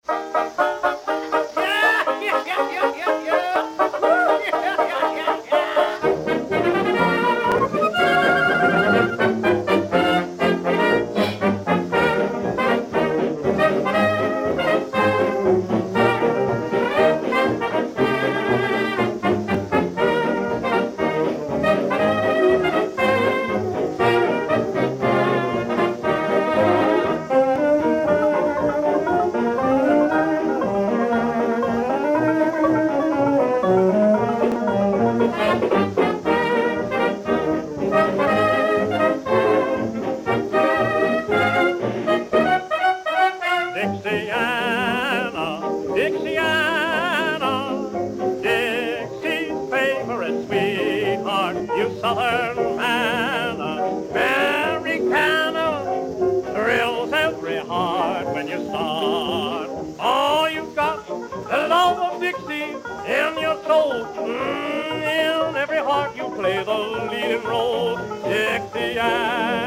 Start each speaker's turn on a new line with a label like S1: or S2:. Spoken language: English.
S1: Yeah, yeah, yeah, yeah, yeah, yeah. Woo, yeah, yeah, Dixiana, Dixiana, Dixie's favorite sweetheart, you southern man, Americana, thrills every heart when you start. Oh, you've got the love of Dixie in your soul, in every heart you play the leading role, Dixiana.